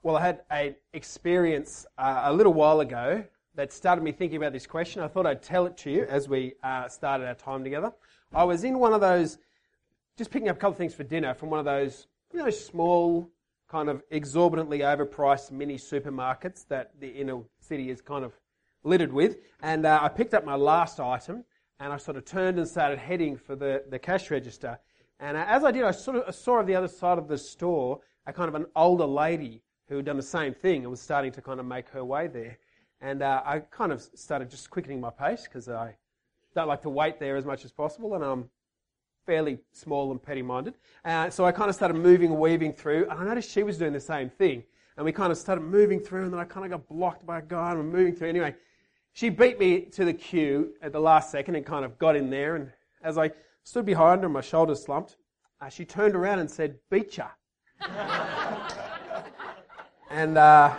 Well, I had an experience a little while ago that started me thinking about this question. I thought I'd tell it to you as we started our time together. I was in one of those, just picking up a couple of things for dinner from one of those, small, kind of exorbitantly overpriced mini supermarkets that the inner city is kind of littered with. And I picked up my last item, and I sort of turned and started heading for the cash register. And as I did, I saw on the other side of the store a kind of an older lady who had done the same thing and was starting to kind of make her way there. And I kind of started just quickening my pace because I don't like to wait there as much as possible, and I'm fairly small and petty-minded. So I kind of started moving and weaving through, and I noticed she was doing the same thing. And we kind of started moving through, and then I kind of got blocked by a guy, and we're moving through. Anyway, she beat me to the queue at the last second and kind of got in there. And as I stood behind her, my shoulders slumped, she turned around and said, "Beat ya." And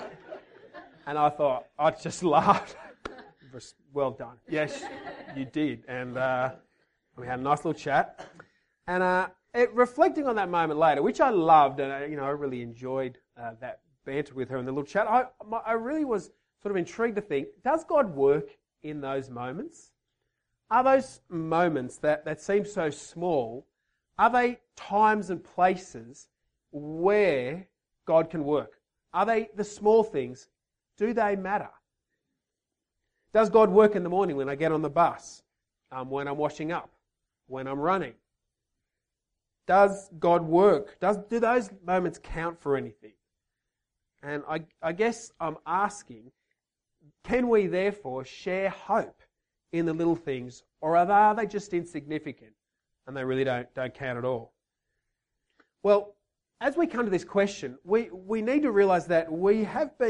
I thought, I just laughed. Well done. Yes, you did. And we had a nice little chat. And reflecting on that moment later, which I loved, and I really enjoyed that banter with her in the little chat, I really was sort of intrigued to think, does God work in those moments? Are those moments that seem so small, are they times and places where God can work? Are they the small things? Do they matter? Does God work in the morning when I get on the bus, when I'm washing up, when I'm running? Does God work? Do those moments count for anything? And I guess I'm asking, can we therefore share hope in the little things, or are they just insignificant and they really don't count at all? Well, as we come to this question, we need to realise that we've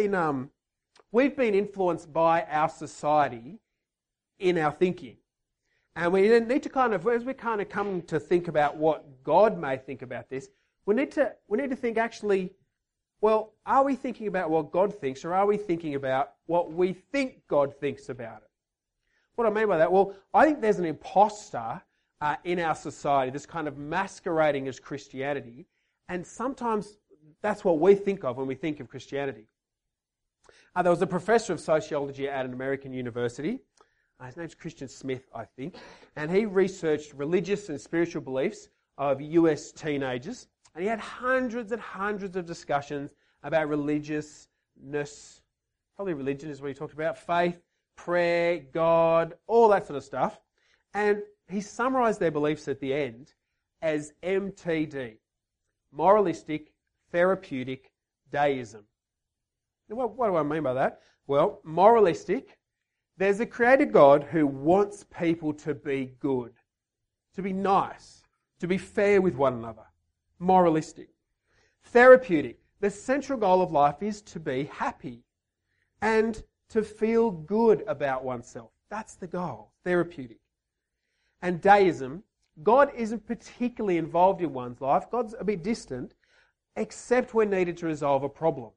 been influenced by our society in our thinking. And we need to as we kind of come to think about what God may think about this, we need to think actually, well, are we thinking about what God thinks, or are we thinking about what we think God thinks about it? What do I mean by that? Well, I think there's an imposter in our society that's kind of masquerading as Christianity, and sometimes that's what we think of when we think of Christianity. There was a professor of sociology at an American university. His name's Christian Smith, I think. And he researched religious and spiritual beliefs of US teenagers. And he had hundreds and hundreds of discussions about religiousness. Probably religion is what he talked about. Faith, prayer, God, all that sort of stuff. And he summarised their beliefs at the end as MTD. Moralistic, therapeutic, deism. Now, what do I mean by that? Well, moralistic, there's a created God who wants people to be good, to be nice, to be fair with one another. Moralistic. Therapeutic, the central goal of life is to be happy and to feel good about oneself. That's the goal, therapeutic. And deism, God isn't particularly involved in one's life. God's a bit distant, except when needed to resolve a problem.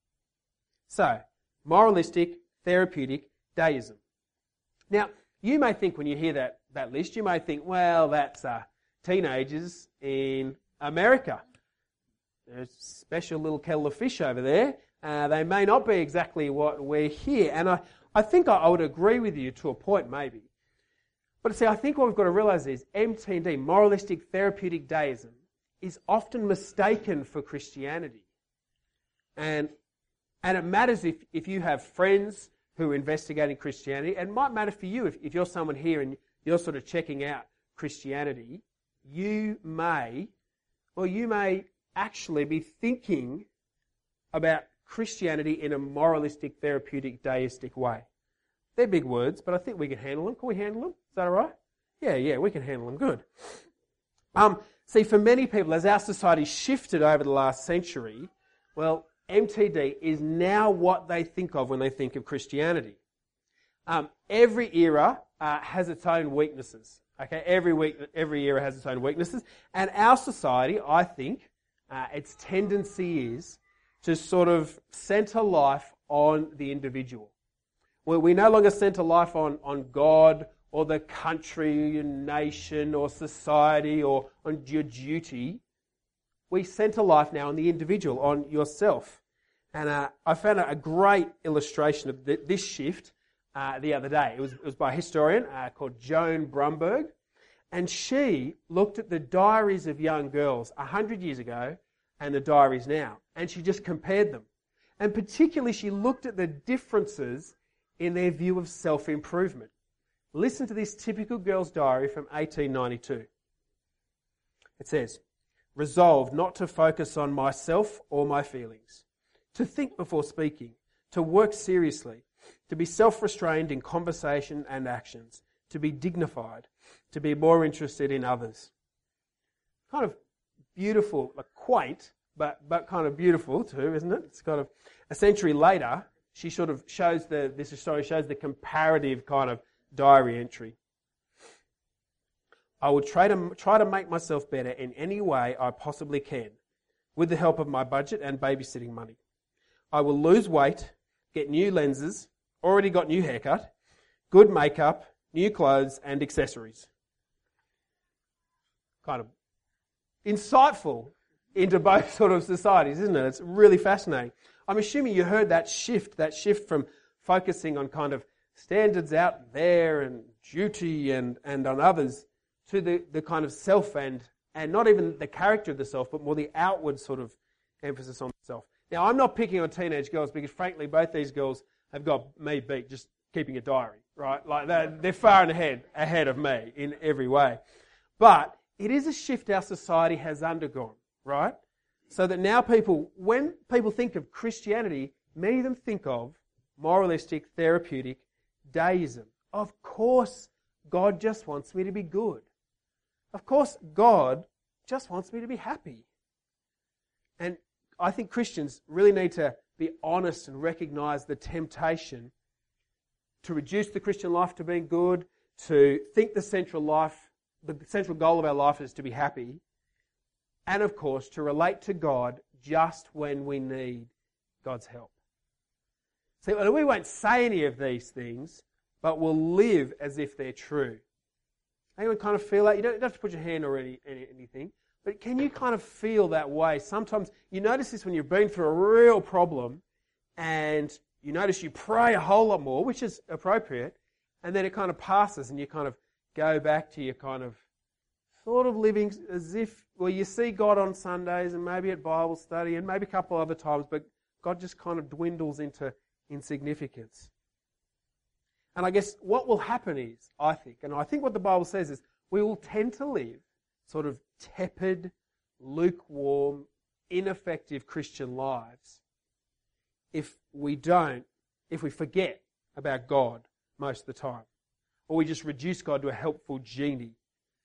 So, moralistic, therapeutic, deism. Now, you may think when you hear that list, you may think, well, that's teenagers in America. There's a special little kettle of fish over there. They may not be exactly what we're here. And I think I would agree with you to a point, maybe. But see, I think what we've got to realise is MTD, moralistic, therapeutic deism, is often mistaken for Christianity. And it matters if you have friends who are investigating Christianity. And it might matter for you if you're someone here and you're sort of checking out Christianity. You may actually be thinking about Christianity in a moralistic, therapeutic, deistic way. They're big words, but I think we can handle them. Can we handle them? Is that all right? Yeah, we can handle them. Good. See, for many people, as our society shifted over the last century, well, MTD is now what they think of when they think of Christianity. Every era has its own weaknesses. Okay, every era has its own weaknesses, and our society, I think, its tendency is to sort of centre life on the individual. Well, we no longer centre life on God or the country, your nation or society or on your duty. We centre life now on the individual, on yourself. And I found a great illustration of this shift the other day. It was by a historian called Joan Brumberg. And she looked at the diaries of young girls 100 years ago and the diaries now. And she just compared them. And particularly she looked at the differences in their view of self-improvement. Listen to this typical girl's diary from 1892. It says, "Resolved not to focus on myself or my feelings, to think before speaking, to work seriously, to be self-restrained in conversation and actions, to be dignified, to be more interested in others." Kind of beautiful, like quaint, but kind of beautiful too, isn't it? It's kind of a century later, she sort of shows this story shows the comparative kind of diary entry. "I will try to make myself better in any way I possibly can, with the help of my budget and babysitting money. I will lose weight, get new lenses, already got new haircut, good makeup, new clothes and accessories." Kind of insightful into both sort of societies, isn't it? It's really fascinating. I'm assuming you heard that shift from focusing on kind of standards out there and duty and on others to the kind of self and not even the character of the self, but more the outward sort of emphasis on the self. Now, I'm not picking on teenage girls because, frankly, both these girls have got me beat just keeping a diary, right? Like they're far and ahead of me in every way. But it is a shift our society has undergone, right? So that now when people think of Christianity, many of them think of moralistic, therapeutic deism. Of course, God just wants me to be good. Of course, God just wants me to be happy. And I think Christians really need to be honest and recognise the temptation to reduce the Christian life to being good, to think the central goal of our life is to be happy, and of course to relate to God just when we need God's help. See, we won't say any of these things, but we'll live as if they're true. Anyone kind of feel that? You don't have to put your hand or anything, but can you kind of feel that way? Sometimes you notice this when you've been through a real problem and you notice you pray a whole lot more, which is appropriate, and then it kind of passes and you kind of go back to your kind of sort of living as if, well, you see God on Sundays and maybe at Bible study and maybe a couple other times, but God just kind of dwindles into insignificance. And I guess what will happen is, I think what the Bible says is, we will tend to live sort of tepid, lukewarm, ineffective Christian lives if we forget about God most of the time. Or we just reduce God to a helpful genie.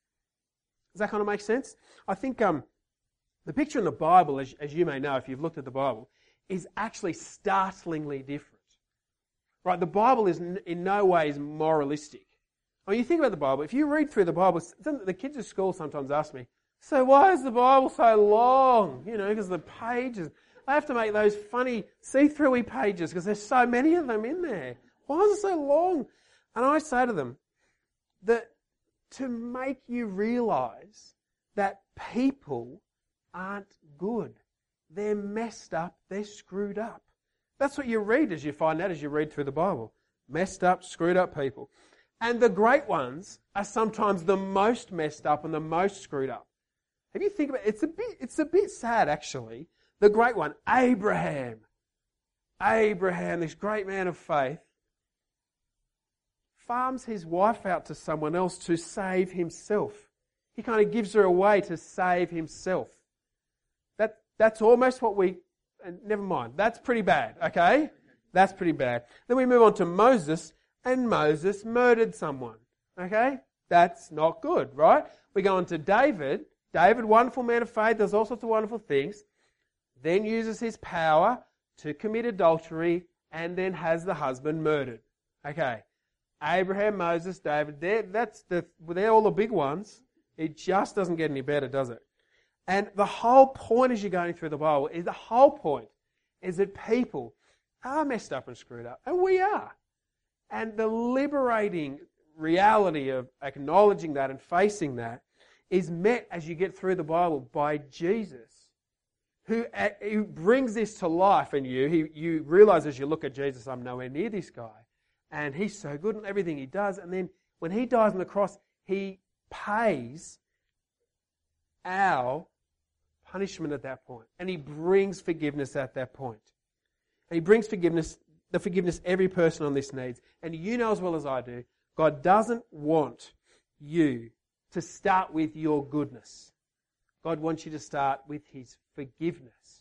Does that kind of make sense? I think the picture in the Bible, as you may know if you've looked at the Bible, is actually startlingly different. Right? The Bible is in no ways moralistic. I mean, you think about the Bible, if you read through the Bible, the kids at school sometimes ask me, so why is the Bible so long? You know, because the pages, I have to make those funny see-through-y pages because there's so many of them in there. Why is it so long? And I say to them that to make you realise that people aren't good. They're messed up, they're screwed up. That's what you read as you find out as you read through the Bible. Messed up, screwed up people. And the great ones are sometimes the most messed up and the most screwed up. Have you think about it? It's a bit sad actually. The great one, Abraham, this great man of faith, farms his wife out to someone else to save himself. He kind of gives her away to save himself. That's almost what and never mind, that's pretty bad, okay? That's pretty bad. Then we move on to Moses, and Moses murdered someone, okay? That's not good, right? We go on to David. David, wonderful man of faith, does all sorts of wonderful things, then uses his power to commit adultery, and then has the husband murdered. Okay, Abraham, Moses, David, they're all the big ones. It just doesn't get any better, does it? And the whole point as you're going through the Bible is that people are messed up and screwed up. And we are. And the liberating reality of acknowledging that and facing that is met as you get through the Bible by Jesus, who brings this to life in you. You realize as you look at Jesus, I'm nowhere near this guy. And he's so good in everything he does. And then when he dies on the cross, he pays our punishment at that point. And he brings forgiveness at that point. And he brings the forgiveness every person on this needs. And you know as well as I do, God doesn't want you to start with your goodness. God wants you to start with his forgiveness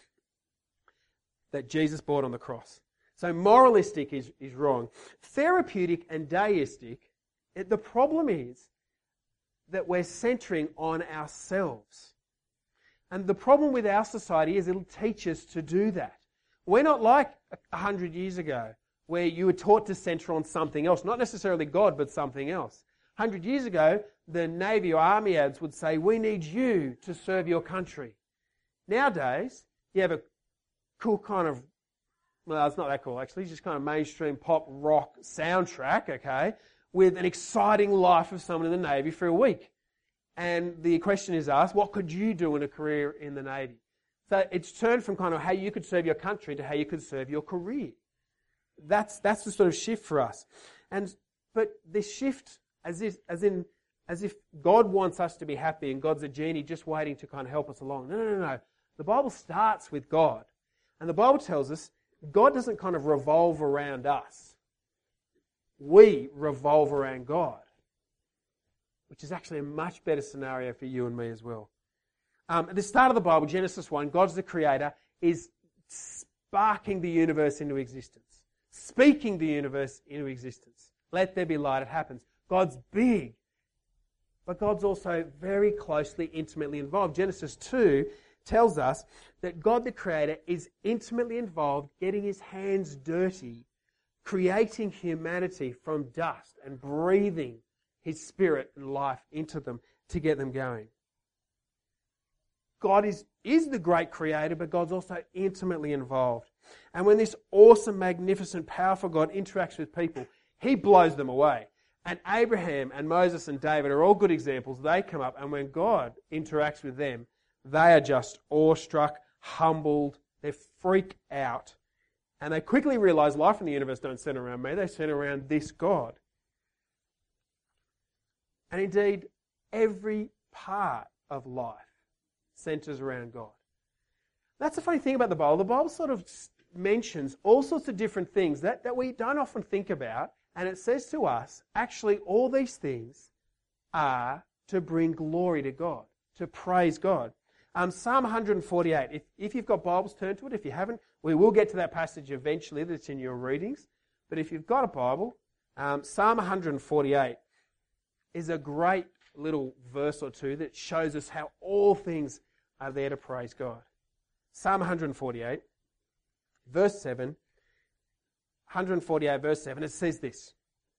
that Jesus brought on the cross. So moralistic is wrong. Therapeutic and deistic, the problem is that we're centering on ourselves. And the problem with our society is it'll teach us to do that. We're not like 100 years ago where you were taught to center on something else, not necessarily God, but something else. 100 years ago, the Navy or Army ads would say, we need you to serve your country. Nowadays, you have a cool kind of, well, it's not that cool actually, just kind of mainstream pop rock soundtrack, okay, with an exciting life of someone in the Navy for a week. And the question is asked, what could you do in a career in the Navy? So it's turned from kind of how you could serve your country to how you could serve your career. That's the sort of shift for us. But this shift, as if God wants us to be happy and God's a genie just waiting to kind of help us along. No. The Bible starts with God. And the Bible tells us God doesn't kind of revolve around us. We revolve around God, which is actually a much better scenario for you and me as well. At the start of the Bible, Genesis 1, God's the creator, is sparking the universe into existence, speaking the universe into existence. Let there be light, it happens. God's big, but God's also very closely, intimately involved. Genesis 2 tells us that God the Creator is intimately involved, getting his hands dirty, creating humanity from dust and breathing his spirit and life into them to get them going. God is the great creator, but God's also intimately involved. And when this awesome, magnificent, powerful God interacts with people, he blows them away. And Abraham and Moses and David are all good examples. They come up, and when God interacts with them, they are just awestruck, humbled, they freak out. And they quickly realize life in the universe don't center around me, they center around this God. And indeed, every part of life centers around God. That's the funny thing about the Bible. The Bible sort of mentions all sorts of different things that we don't often think about. And it says to us, actually, all these things are to bring glory to God, to praise God. Psalm 148, if you've got Bibles, turn to it. If you haven't, we will get to that passage eventually that's in your readings. But if you've got a Bible, Psalm 148 is a great little verse or two that shows us how all things are there to praise God. Psalm 148, verse 7, 148 verse 7, it says this: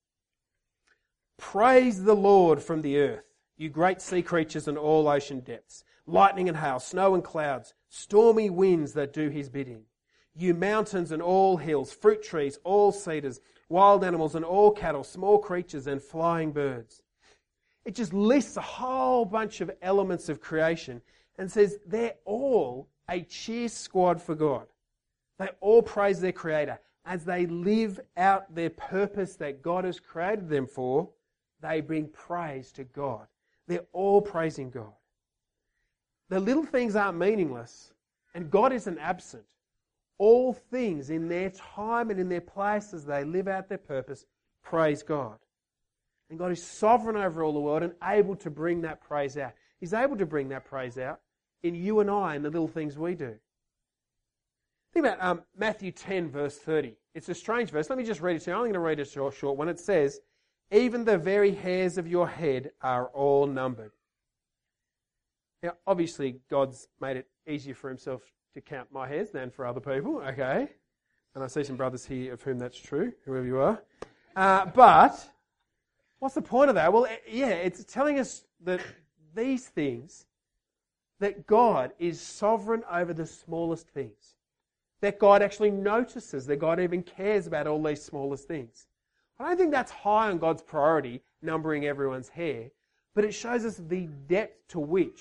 Praise the Lord from the earth, you great sea creatures and all ocean depths, lightning and hail, snow and clouds, stormy winds that do his bidding. You mountains and all hills, fruit trees, all cedars, wild animals and all cattle, small creatures and flying birds. It just lists a whole bunch of elements of creation and says they're all a cheer squad for God. They all praise their Creator. As they live out their purpose that God has created them for, they bring praise to God. They're all praising God. The little things aren't meaningless, and God isn't absent. All things in their time and in their place as they live out their purpose, praise God. And God is sovereign over all the world and able to bring that praise out. He's able to bring that praise out in you and I and the little things we do. Think about Matthew 10, verse 30. It's a strange verse. Let me just read it to you. I'm only going to read a short one. It says, even the very hairs of your head are all numbered. Now, obviously, God's made it easier for himself to count my hairs than for other people, okay? And I see some brothers here of whom that's true, whoever you are. But what's the point of that? Well, it's telling us that these things, that God is sovereign over the smallest things. That God actually notices, that God even cares about all these smallest things. I don't think that's high on God's priority, numbering everyone's hair, but it shows us the depth to which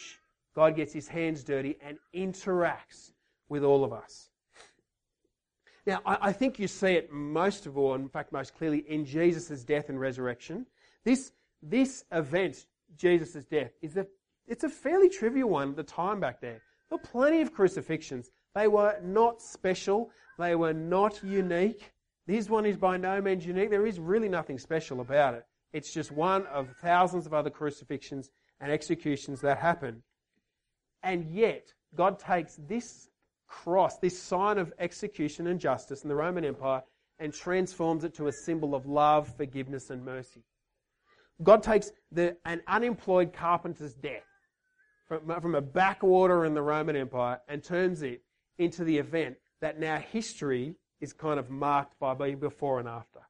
God gets his hands dirty and interacts with all of us. Now, I think you see it most of all, in fact most clearly, in Jesus' death and resurrection. This event, Jesus' death, it's a fairly trivial one at the time back there. There were plenty of crucifixions. They were not special. They were not unique. This one is by no means unique. There is really nothing special about it. It's just one of thousands of other crucifixions and executions that happen. And yet, God takes this cross, this sign of execution and justice in the Roman Empire, and transforms it to a symbol of love, forgiveness, and mercy. God takes an unemployed carpenter's death from a backwater in the Roman Empire and turns it into the event that now history is kind of marked by being before and after.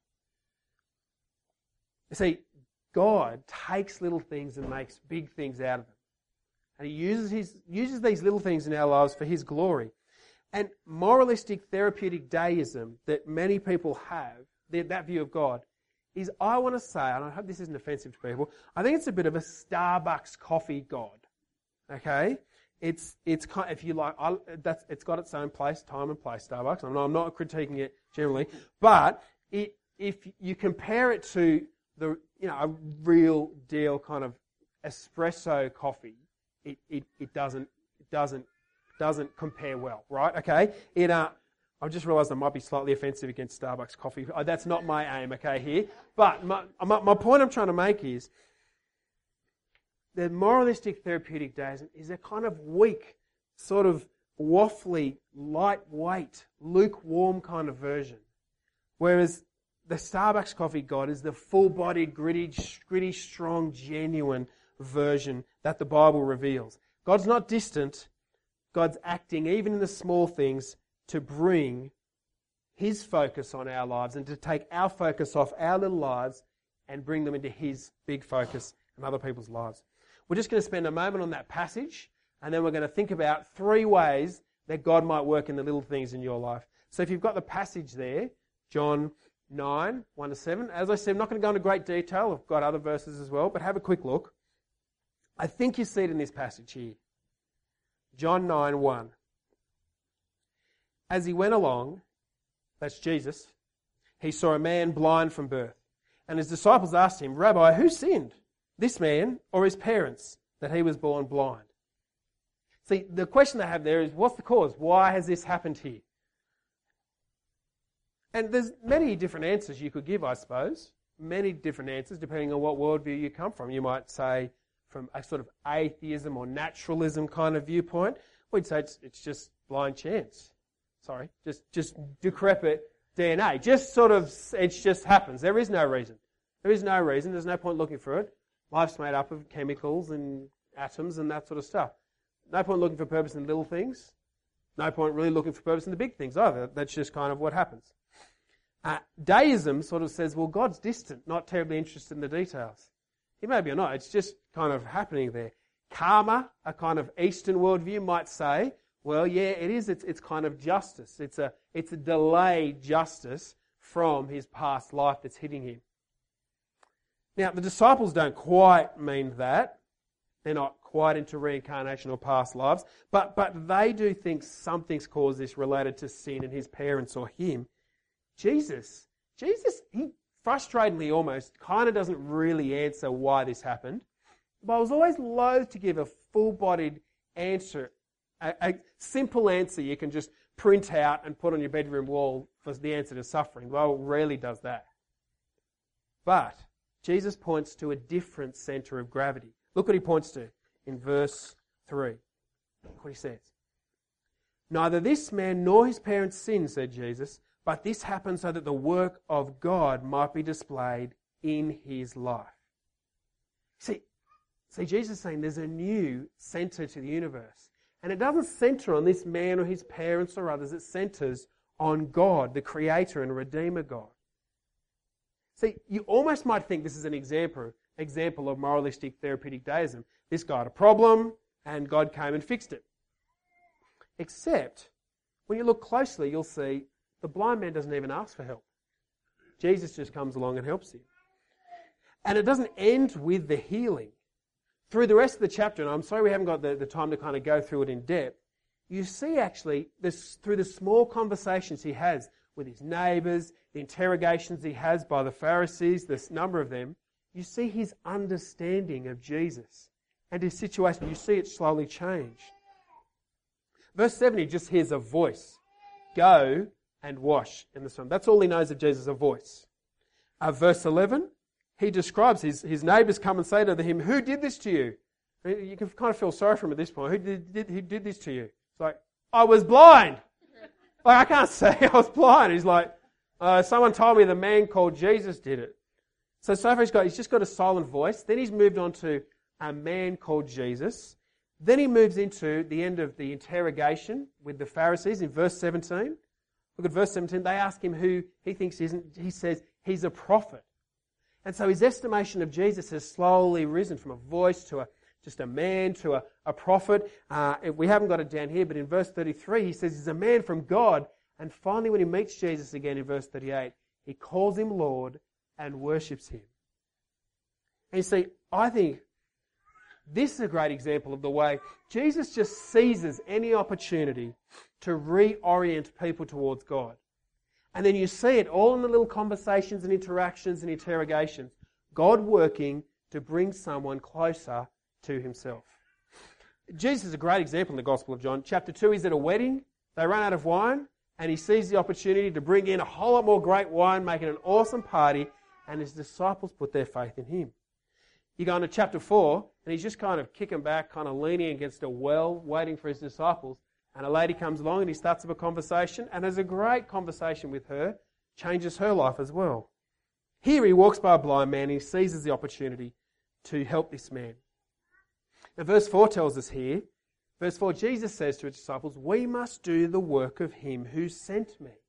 You see, God takes little things and makes big things out of them. And he uses these little things in our lives for his glory. And moralistic therapeutic deism that many people have, that view of God, is, I want to say, and I hope this isn't offensive to people, I think it's a bit of a Starbucks coffee God. Okay? It's kind, if you like, it's got its own place, time and place, Starbucks. I'm not critiquing it generally, but if you compare it to a real deal kind of espresso coffee, it doesn't compare well, right? Okay? I just realised I might be slightly offensive against Starbucks coffee. That's not my aim, okay, here. But my point I'm trying to make is the moralistic therapeutic deism is a kind of weak, sort of waffly, lightweight, lukewarm kind of version. Whereas the Starbucks coffee God is the full-bodied, gritty, strong, genuine version that the Bible reveals. God's not distant. God's acting, even in the small things, to bring his focus on our lives and to take our focus off our little lives and bring them into his big focus in other people's lives. We're just going to spend a moment on that passage, and then we're going to think about 3 ways that God might work in the little things in your life. So if you've got the passage there, John 9, 1-7. As I said, I'm not going to go into great detail. I've got other verses as well, but have a quick look. I think you see it in this passage here. John 9, 1. As he went along, that's Jesus, he saw a man blind from birth. And his disciples asked him, Rabbi, who sinned, this man or his parents, that he was born blind? See, the question they have there is, what's the cause? Why has this happened here? And there's many different answers you could give, I suppose. Many different answers, depending on what worldview you come from. You might say from a sort of atheism or naturalism kind of viewpoint. We'd say it's just blind chance. Sorry, just decrepit DNA. Just sort of, it just happens. There is no reason. There is no reason. There's no point looking for it. Life's made up of chemicals and atoms and that sort of stuff. No point looking for purpose in little things. No point really looking for purpose in the big things either. That's just kind of what happens. Deism sort of says, well, God's distant, not terribly interested in the details. He may be or not. It's just kind of happening there. Karma, a kind of Eastern worldview, might say, well, yeah, it is. It's kind of justice. It's a delayed justice from his past life that's hitting him. Now, the disciples don't quite mean that. They're not quite into reincarnation or past lives. But they do think something's caused this related to sin and his parents or him. Jesus, he frustratingly almost kind of doesn't really answer why this happened. But I was always loath to give a full-bodied answer, a simple answer you can just print out and put on your bedroom wall for the answer to suffering. The Bible rarely does that. But Jesus points to a different centre of gravity. Look what he points to in verse 3. Look what he says. Neither this man nor his parents sinned, said Jesus, but this happened so that the work of God might be displayed in his life. See, Jesus is saying there's a new centre to the universe. And it doesn't centre on this man or his parents or others. It centres on God, the Creator and Redeemer God. See, you almost might think this is an example of moralistic therapeutic deism. This guy had a problem and God came and fixed it. Except, when you look closely, you'll see the blind man doesn't even ask for help. Jesus just comes along and helps him. And it doesn't end with the healing. through the rest of the chapter, and I'm sorry we haven't got the time to kind of go through it in depth, you see actually this through the small conversations he has with his neighbours, the interrogations he has by the Pharisees, this number of them, you see his understanding of Jesus and his situation. You see it slowly change. Verse 7, he just hears a voice. Go and wash in the swamp. That's all he knows of Jesus, a voice. Verse 11, he describes his neighbours come and say to him, who did this to you? You can kind of feel sorry for him at this point. Who did this to you? It's like, I was blind. Like, I can't say I was blind. He's like, someone told me the man called Jesus did it. So far he's just got a silent voice. Then he's moved on to a man called Jesus. Then he moves into the end of the interrogation with the Pharisees in verse 17. Look at verse 17. They ask him who he thinks he isn't. He says he's a prophet. And so his estimation of Jesus has slowly risen from a voice to just a man to a prophet. We haven't got it down here, but in verse 33 he says he's a man from God. And finally when he meets Jesus again in verse 38, he calls him Lord and worships him. And you see, I think this is a great example of the way Jesus just seizes any opportunity to reorient people towards God. And then you see it all in the little conversations and interactions and interrogations. God working to bring someone closer to himself. Jesus is a great example in the Gospel of John. Chapter 2, he's at a wedding. They run out of wine and he sees the opportunity to bring in a whole lot more great wine, making an awesome party, and his disciples put their faith in him. You go into chapter 4, and he's just kind of kicking back, kind of leaning against a well, waiting for his disciples. And a lady comes along and he starts up a conversation, and has a great conversation with her, changes her life as well. Here he walks by a blind man and he seizes the opportunity to help this man. Now verse 4 tells us here, verse 4, Jesus says to his disciples, we must do the work of him who sent me.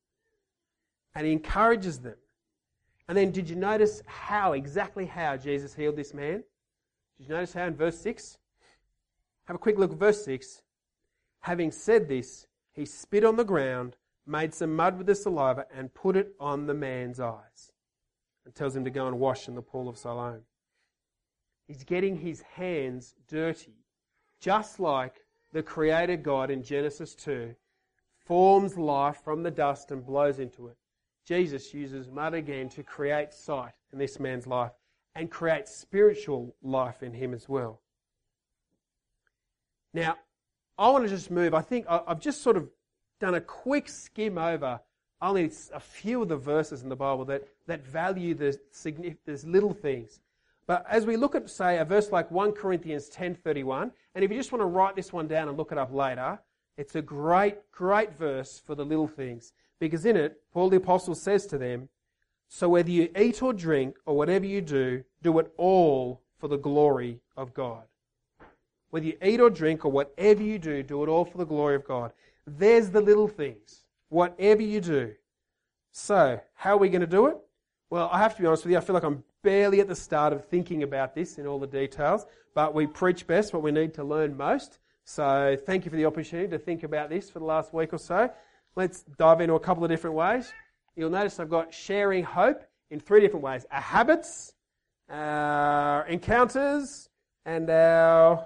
And he encourages them. And then did you notice exactly how Jesus healed this man? Did you notice how in verse 6? Have a quick look at verse 6. Having said this, he spit on the ground, made some mud with the saliva, and put it on the man's eyes. And tells him to go and wash in the pool of Siloam. He's getting his hands dirty, just like the Creator God in Genesis 2 forms life from the dust and blows into it. Jesus uses mud again to create sight in this man's life and create spiritual life in him as well. Now, I want to just move. I think I've just sort of done a quick skim over only a few of the verses in the Bible that value the little things. But as we look at, say, a verse like 1 Corinthians 10:31, and if you just want to write this one down and look it up later, it's a great, great verse for the little things. Because in it, Paul the Apostle says to them, so whether you eat or drink or whatever you do it all for the glory of God. Whether you eat or drink or whatever you do it all for the glory of God. There's the little things. Whatever you do. So, how are we going to do it? Well, I have to be honest with you, I feel like I'm barely at the start of thinking about this in all the details, but we preach best what we need to learn most. So, thank you for the opportunity to think about this for the last week or so. Let's dive into a couple of different ways. You'll notice I've got sharing hope in 3 different ways. Our habits, our encounters, and our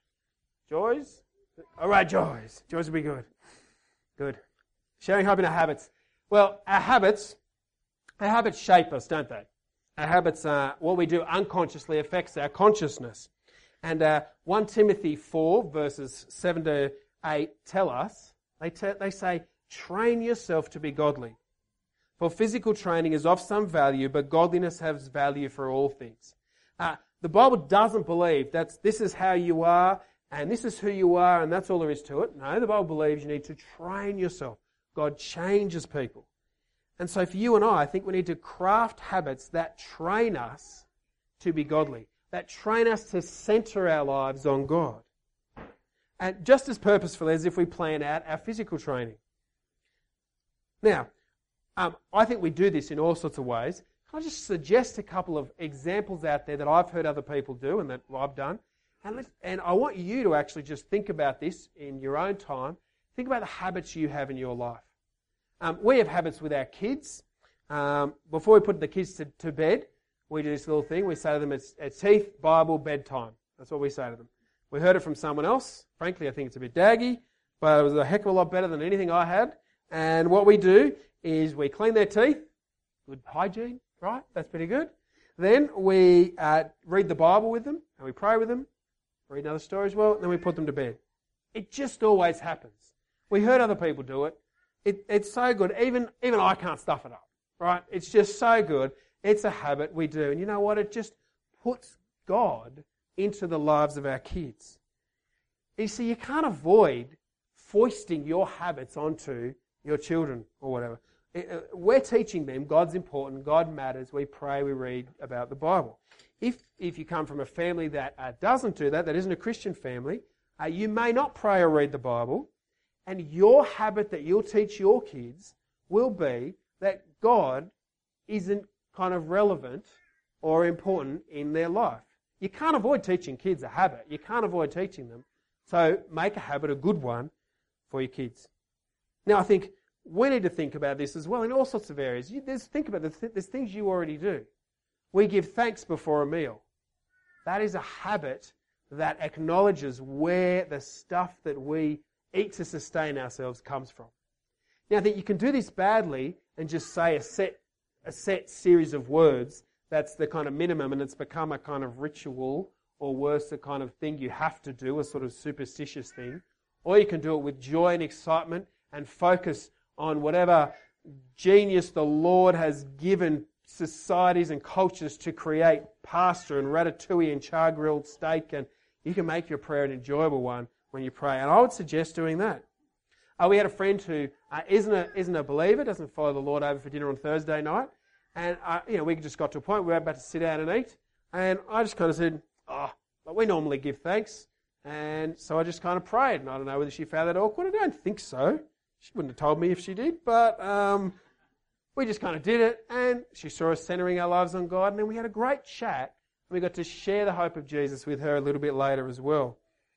joys. All right, joys. Joys will be good. Good. Sharing hope in our habits. Well, our habits shape us, don't they? Our habits, what we do unconsciously affects our consciousness. And 1 Timothy 4, verses 7 to 8 tell us, they say, train yourself to be godly. For physical training is of some value, but godliness has value for all things. The Bible doesn't believe that this is how you are, and this is who you are, and that's all there is to it. No, the Bible believes you need to train yourself. God changes people. And so for you and I think we need to craft habits that train us to be godly, that train us to center our lives on God. And just as purposefully as if we plan out our physical training. Now, I think we do this in all sorts of ways. Can I just suggest a couple of examples out there that I've heard other people do and that I've done? And I want you to actually just think about this in your own time. Think about the habits you have in your life. We have habits with our kids. Before we put the kids to bed, we do this little thing. We say to them, it's Heath, Bible, bedtime. That's what we say to them. We heard it from someone else. Frankly, I think it's a bit daggy, but it was a heck of a lot better than anything I had. And what we do is we clean their teeth. Good hygiene, right? That's pretty good. Then we read the Bible with them, and we pray with them, read another story as well, and then we put them to bed. It just always happens. We heard other people do it. It's so good. Even I can't stuff it up, right? It's just so good. It's a habit we do. And you know what? It just puts God into the lives of our kids. You see, you can't avoid foisting your habits onto your children or whatever. We're teaching them God's important, God matters, we pray, we read about the Bible. If you come from a family that doesn't do that isn't a Christian family, you may not pray or read the Bible, and your habit that you'll teach your kids will be that God isn't kind of relevant or important in their life. You can't avoid teaching kids a habit. You can't avoid teaching them. So make a habit a good one for your kids. Now, I think we need to think about this as well in all sorts of areas. Think about there's things you already do. We give thanks before a meal. That is a habit that acknowledges where the stuff that we eat to sustain ourselves comes from. Now, I think you can do this badly and just say a set series of words. That's the kind of minimum, and it's become a kind of ritual, or worse, a kind of thing you have to do, a sort of superstitious thing. Or you can do it with joy and excitement and focus on whatever genius the Lord has given societies and cultures to create pasta and ratatouille and char-grilled steak, and you can make your prayer an enjoyable one when you pray. And I would suggest doing that. We had a friend who isn't a believer, doesn't follow the Lord over for dinner on Thursday night, and we just got to a point where we were about to sit down and eat, and I just kind of said, but we normally give thanks, and so I just kind of prayed, and I don't know whether she found that awkward. I don't think so. She wouldn't have told me if she did, but we just kind of did it, and she saw us centering our lives on God, and then we had a great chat, and we got to share the hope of Jesus with her a little bit later as well.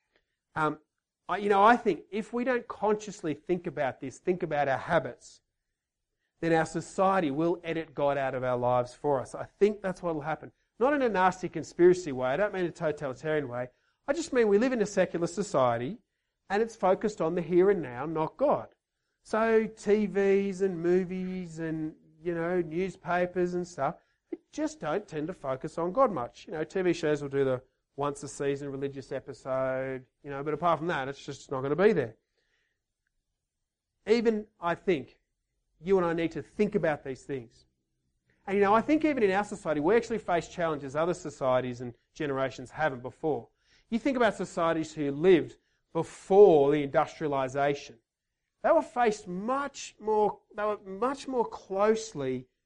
I think if we don't consciously think about this, think about our habits, then our society will edit God out of our lives for us. I think that's what will happen. Not in a nasty conspiracy way. I don't mean a totalitarian way. I just mean we live in a secular society, and it's focused on the here and now, not God. So TVs and movies and, newspapers and stuff, they just don't tend to focus on God much. TV shows will do the once a season religious episode, but apart from that, it's just not going to be there. Even, I think, you and I need to think about these things. And, I think even in our society, we actually face challenges other societies and generations haven't before. You think about societies who lived before the industrialisation. They were faced much more closely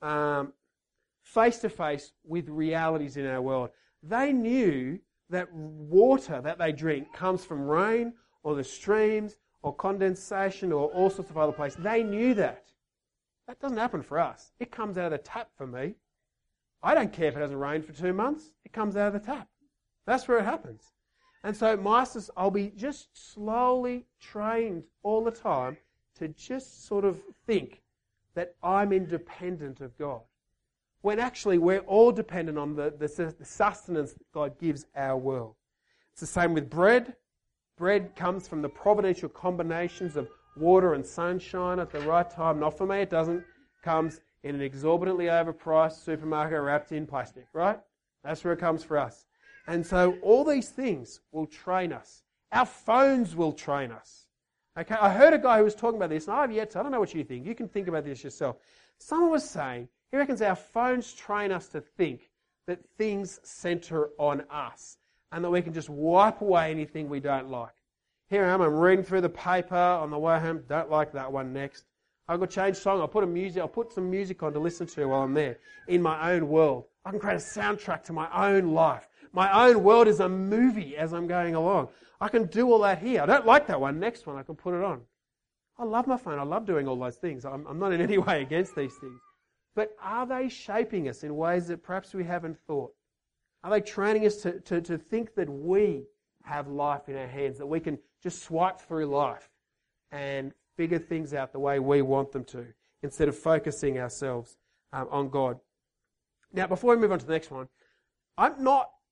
face to face with realities in our world. They knew that water that they drink comes from rain or the streams or condensation or all sorts of other places. They knew that. That doesn't happen for us. It comes out of the tap for me. I don't care if it hasn't rained for 2 months. It comes out of the tap. That's where it happens. And so I'll be just slowly trained all the time to just sort of think that I'm independent of God. When actually we're all dependent on the sustenance that God gives our world. It's the same with bread. Bread comes from the providential combinations of water and sunshine at the right time. Not for me, it doesn't. It comes in an exorbitantly overpriced supermarket wrapped in plastic, right? That's where it comes for us. And so all these things will train us. Our phones will train us. Okay, I heard a guy who was talking about this, and I don't know what you think. You can think about this yourself. Someone was saying, he reckons our phones train us to think that things centre on us and that we can just wipe away anything we don't like. Here I am, I'm reading through the paper on the way home, don't like that one next. I've got to change song, I'll put some music on to listen to while I'm there in my own world. I can create a soundtrack to my own life. My own world is a movie as I'm going along. I can do all that here. I don't like that one, next one I can put it on. I love my phone, I love doing all those things. I'm not in any way against these things. But are they shaping us in ways that perhaps we haven't thought? Are they training us to think that we have life in our hands, that we can just swipe through life and figure things out the way we want them to, instead of focusing ourselves on God? Now, before we move on to the next one, I'm not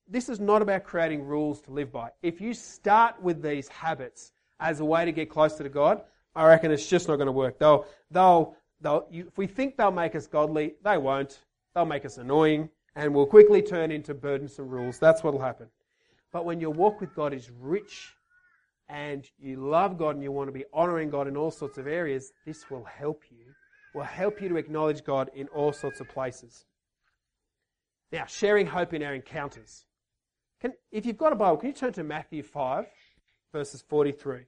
this is not about creating rules to live by. If you start with these habits as a way to get closer to God, I reckon it's just not going to work. If we think they'll make us godly, they won't. They'll make us annoying, and we'll quickly turn into burdensome rules. That's what will happen. But when your walk with God is rich, and you love God and you want to be honouring God in all sorts of areas, this will help you. Will help you to acknowledge God in all sorts of places. Now, sharing hope in our encounters. If you've got a Bible, can you turn to Matthew 5, verses 43?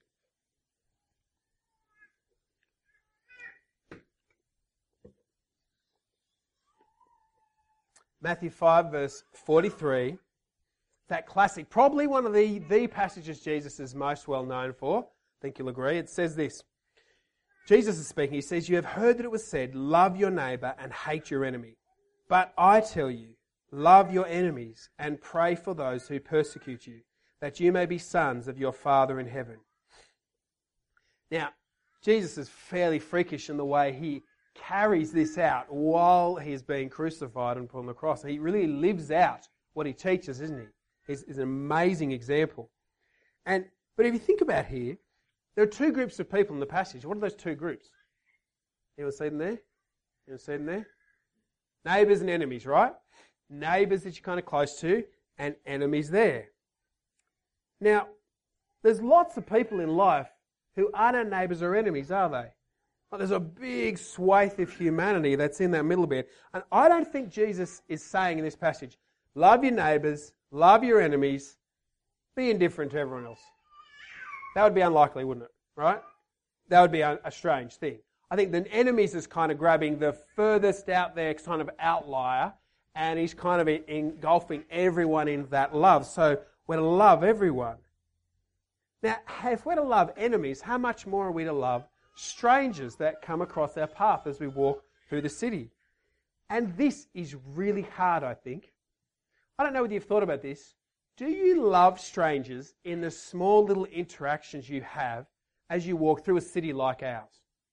Matthew 5, verse 43. That classic, probably one of the passages Jesus is most well known for. I think you'll agree. It says this. Jesus is speaking. He says, "You have heard that it was said, love your neighbour and hate your enemy. But I tell you, love your enemies and pray for those who persecute you, that you may be sons of your Father in heaven." Now, Jesus is fairly freakish in the way he carries this out while he's being crucified and put on the cross. He really lives out what he teaches, isn't he? He's an amazing example. But if you think about here, there are two groups of people in the passage. What are those two groups? Anyone see them there? Anyone see them there? Neighbours and enemies, right? Neighbours that you're kind of close to, and enemies there. Now, there's lots of people in life who aren't our neighbours or enemies, are they? Well, there's a big swathe of humanity that's in that middle bit. And I don't think Jesus is saying in this passage, love your neighbours, love your enemies, be indifferent to everyone else. That would be unlikely, wouldn't it? Right? That would be a strange thing. I think the enemies is kind of grabbing the furthest out there kind of outlier, and he's kind of engulfing everyone in that love. So we're to love everyone. Now, if we're to love enemies, how much more are we to love strangers that come across our path as we walk through the city? And this is really hard, I think. I don't know whether you've thought about this. Do you love strangers in the small little interactions you have as you walk through a city like ours?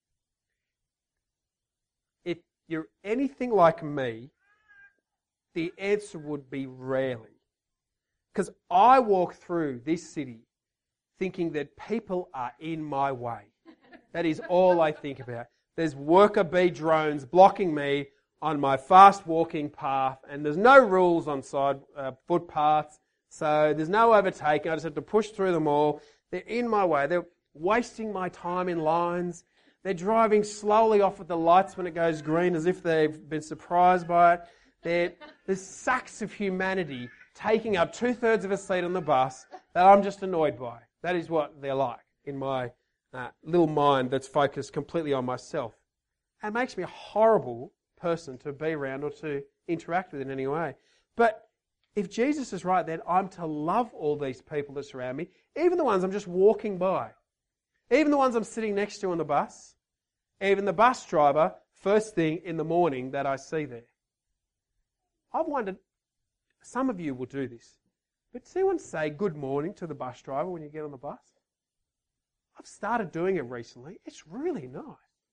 If you're anything like me, the answer would be rarely. Because I walk through this city thinking that people are in my way. That is all I think about. There's worker bee drones blocking me on my fast walking path, and there's no rules on side footpaths, so there's no overtaking. I just have to push through them all. They're in my way. They're wasting my time in lines. They're driving slowly off at the lights when it goes green as if they've been surprised by it. There's sacks of humanity taking up 2/3 of a seat on the bus that I'm just annoyed by. That is what they're like in my little mind that's focused completely on myself. It makes me a horrible person to be around or to interact with in any way. But if Jesus is right, then I'm to love all these people that surround me, even the ones I'm just walking by, even the ones I'm sitting next to on the bus, even the bus driver first thing in the morning that I see there. I've wondered, some of you will do this, but does anyone say good morning to the bus driver when you get on the bus? I've started doing it recently. It's really nice.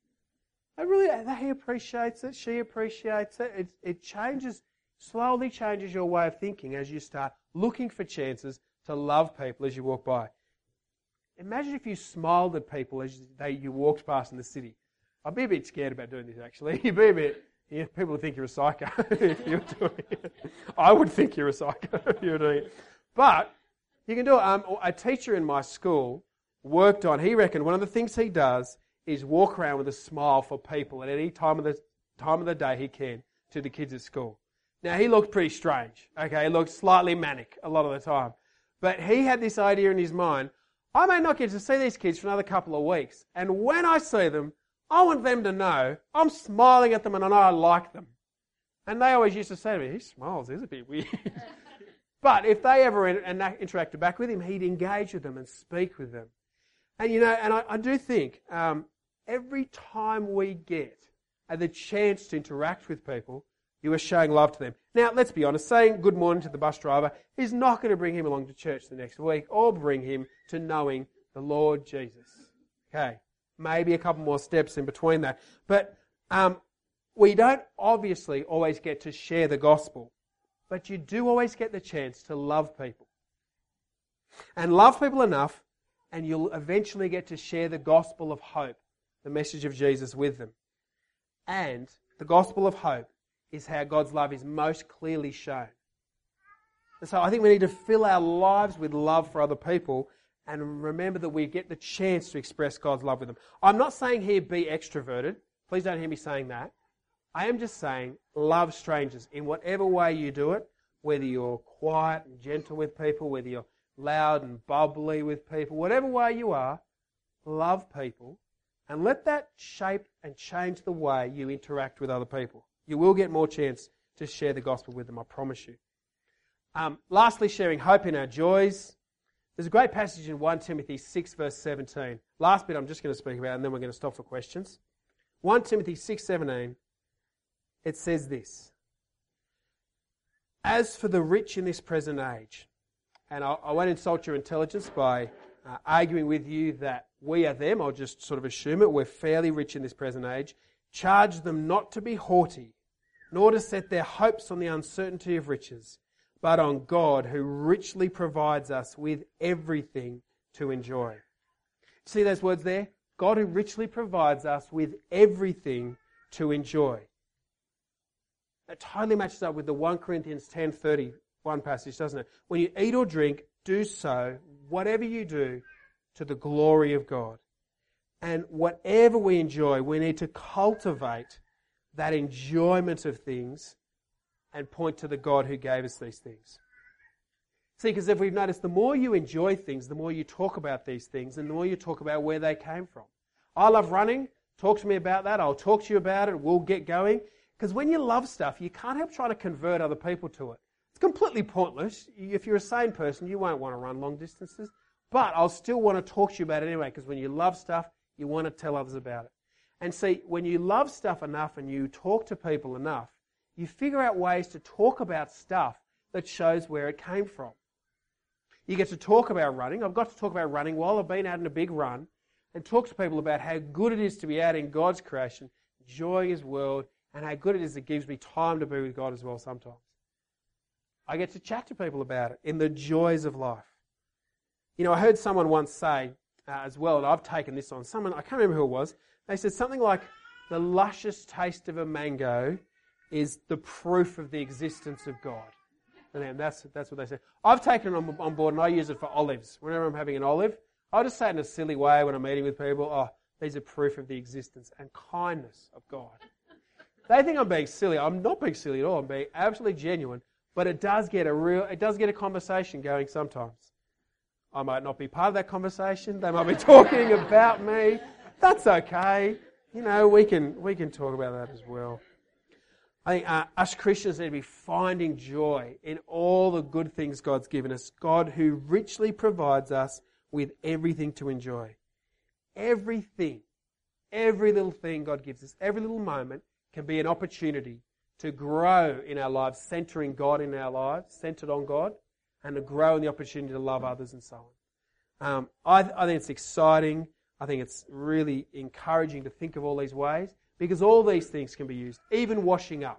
He appreciates it, she appreciates it. It slowly changes your way of thinking as you start looking for chances to love people as you walk by. Imagine if you smiled at people as you walked past in the city. I'd be a bit scared about doing this, actually. People would think you're a psycho if you were doing it. I would think you're a psycho if you were doing it. But you can do it. A teacher in my school worked on, he reckoned one of the things he does is walk around with a smile for people at any time of the day he can to the kids at school. Now, he looked pretty strange. Okay, he looked slightly manic a lot of the time. But he had this idea in his mind, I may not get to see these kids for another couple of weeks. And when I see them, I want them to know I'm smiling at them and I know I like them. And they always used to say to me, he smiles, he's a bit weird. But if they ever interacted back with him, he'd engage with them and speak with them. And I do think every time we get the chance to interact with people, you are showing love to them. Now, let's be honest, saying good morning to the bus driver is not going to bring him along to church the next week or bring him to knowing the Lord Jesus. Okay, maybe a couple more steps in between that. But we don't obviously always get to share the gospel but you do always get the chance to love people. And love people enough, and you'll eventually get to share the gospel of hope, the message of Jesus, with them. And the gospel of hope is how God's love is most clearly shown. And so I think we need to fill our lives with love for other people and remember that we get the chance to express God's love with them. I'm not saying here be extroverted. Please don't hear me saying that. I am just saying love strangers in whatever way you do it, whether you're quiet and gentle with people, whether you're loud and bubbly with people, whatever way you are, love people and let that shape and change the way you interact with other people. You will get more chance to share the gospel with them, I promise you. Lastly, sharing hope in our joys. There's a great passage in 1 Timothy 6 verse 17. Last bit I'm just going to speak about and then we're going to stop for questions. 1 Timothy 6:17, it says this. As for the rich in this present age, and I won't insult your intelligence by arguing with you that we are them, I'll just sort of assume it, we're fairly rich in this present age, charge them not to be haughty, nor to set their hopes on the uncertainty of riches, but on God who richly provides us with everything to enjoy. See those words there? God who richly provides us with everything to enjoy. That totally matches up with the 1 Corinthians 10:31 passage, doesn't it? When you eat or drink, do so, whatever you do, to the glory of God. And whatever we enjoy, we need to cultivate that enjoyment of things and point to the God who gave us these things. See, because if we've noticed, the more you enjoy things, the more you talk about these things, and the more you talk about where they came from. I love running. Talk to me about that. I'll talk to you about it. We'll get going. Because when you love stuff, you can't help trying to convert other people to it. It's completely pointless. If you're a sane person, you won't want to run long distances. But I'll still want to talk to you about it anyway, because when you love stuff, you want to tell others about it. And see, when you love stuff enough and you talk to people enough, you figure out ways to talk about stuff that shows where it came from. You get to talk about running. I've got to talk about running while I've been out in a big run and talk to people about how good it is to be out in God's creation, enjoying His world, and how good it is it gives me time to be with God as well sometimes. I get to chat to people about it in the joys of life. You know, I heard someone once say as well, and I've taken this on, someone, I can't remember who it was, they said something like, the luscious taste of a mango is the proof of the existence of God. And that's what they said. I've taken it on board and I use it for olives. Whenever I'm having an olive, I'll just say it in a silly way when I'm eating with people, oh, these are proof of the existence and kindness of God. They think I'm being silly. I'm not being silly at all. I'm being absolutely genuine. But it does get a conversation going sometimes. I might not be part of that conversation. They might be talking about me. That's okay. You know, we can talk about that as well. I think us Christians need to be finding joy in all the good things God's given us. God who richly provides us with everything to enjoy. Everything, every little thing God gives us, every little moment can be an opportunity to grow in our lives, centering God in our lives, centered on God, and to grow in the opportunity to love others and so on. I think it's exciting. I think it's really encouraging to think of all these ways because all these things can be used, even washing up.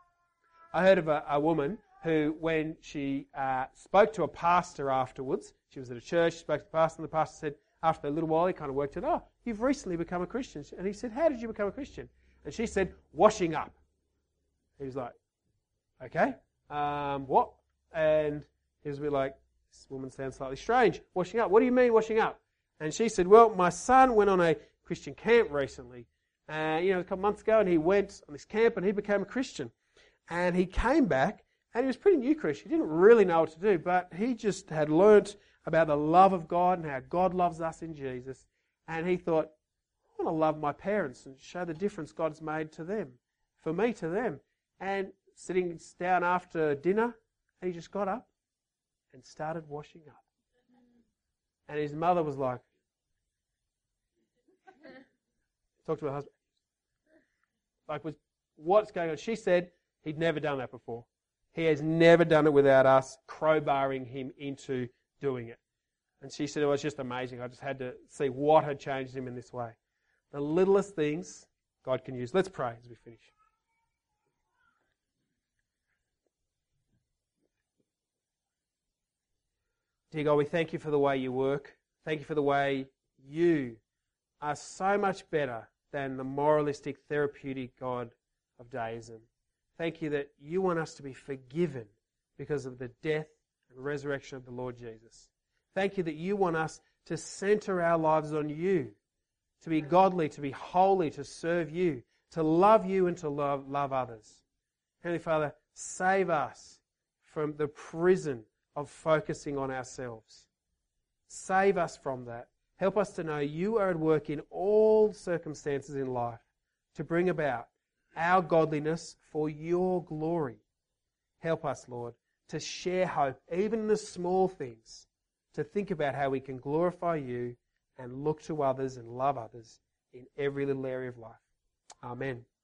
I heard of a woman who, when she spoke to a pastor afterwards, she was at a church, she spoke to the pastor, and the pastor said, after a little while, he kind of worked it, oh, you've recently become a Christian. And he said, how did you become a Christian? And she said, washing up. He was like, okay, what? And he was a bit like, this woman sounds slightly strange. Washing up, what do you mean washing up? And she said, well, my son went on a Christian camp recently, a couple months ago, and he went on this camp and he became a Christian. And he came back, and he was a pretty new Christian. He didn't really know what to do, but he just had learnt about the love of God and how God loves us in Jesus. And he thought, I want to love my parents and show the difference God's made to them, for me to them. And sitting down after dinner, and he just got up and started washing up. And his mother was like, talk to her husband. Like, what's going on? She said he'd never done that before. He has never done it without us crowbarring him into doing it. And she said it was just amazing. I just had to see what had changed him in this way. The littlest things God can use. Let's pray as we finish. Dear God, we thank you for the way you work. Thank you for the way you are so much better than the moralistic, therapeutic God of deism. Thank you that you want us to be forgiven because of the death and resurrection of the Lord Jesus. Thank you that you want us to center our lives on you, to be godly, to be holy, to serve you, to love you and to love others. Heavenly Father, save us from the prison of focusing on ourselves. Save us from that. Help us to know you are at work in all circumstances in life to bring about our godliness for your glory. Help us, Lord, to share hope, even in the small things, to think about how we can glorify you and look to others and love others in every little area of life. Amen.